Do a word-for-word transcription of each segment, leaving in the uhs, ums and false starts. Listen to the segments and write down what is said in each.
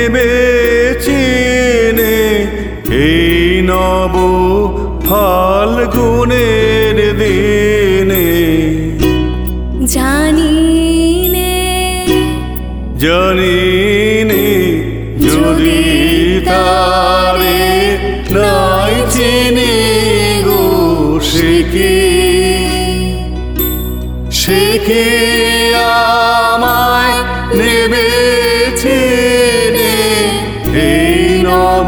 নেবে চিনে এই নব ফাল্গুনের দিনে। জানি নে জানি নে যদি তারে নাই চিনি গো সে কি সে কি আমায় নেবে চিনে এই নব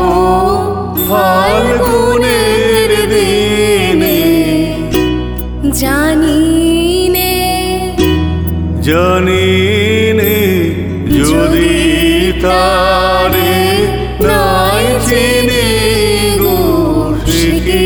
ফাল্গুনের দিনে। জানি নে জানি নে যদি তারে নাই চিনি গো সে কি।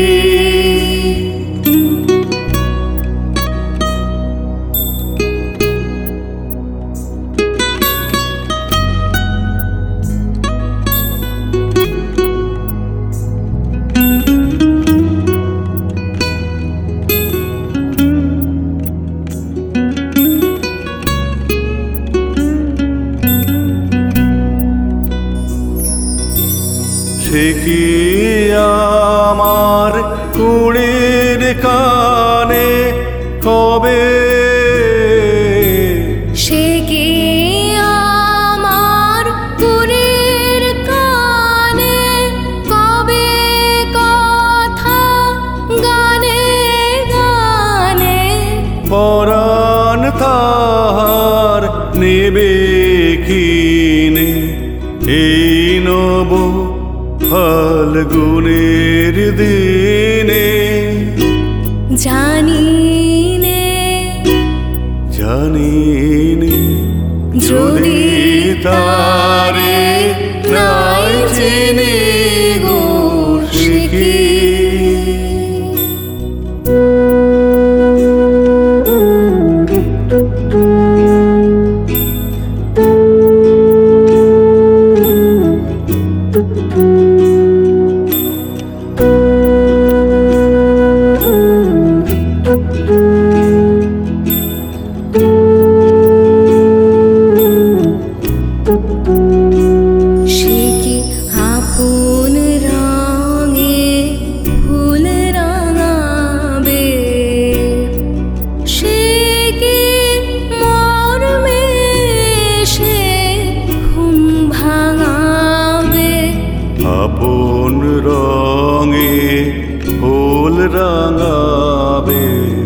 সে কি আমার কুড়ির কানে কবে সে কি আমার কুড়ির কানে কবে কথা গানে গানে। পরাণ তাহার নেবে কিনে এই নব ফাল্গুনের দিনে। জানি নে জানি নে যদি তারে নাই চিনি গো সে কি। সে কি আপন রঙে ফুল রাঙাবে, সে কি মরমে সে ঘুম ভাঙাবে। আপন রঙে ফুল রাঙাবে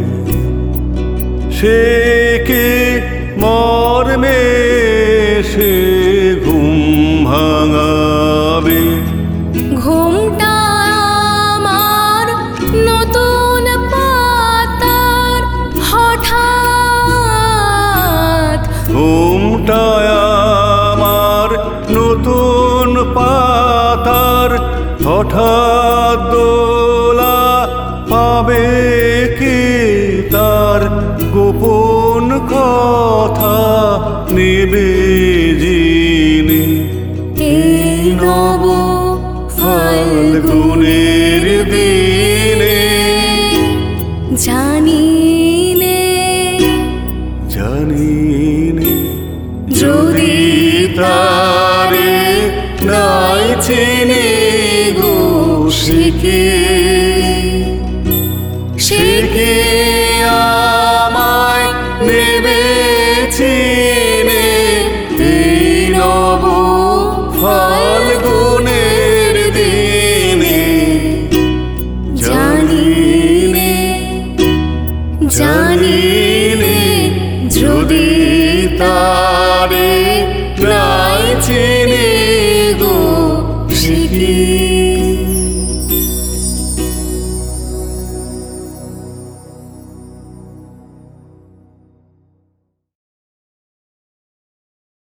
সে কে মর্মে সে ঘুম ভাঙাবে। ঘুমটা আমার নতুন পাতার হঠাৎ, ঘুমটা আমার নতুন পাতার হঠাৎ দোলা পাবে কি তার গোপন কথা নেবে জিনে এই নব ফাল্গুনের দিনে। জানি নে জানি নে যদি তারে নাই চিনি গো সে কি সে কি আমায় নেবে চিনে এই নব ফাল্গুনের দিনে। জানি নে জানি নে যদি তারে নাই চিনি গো সে কি।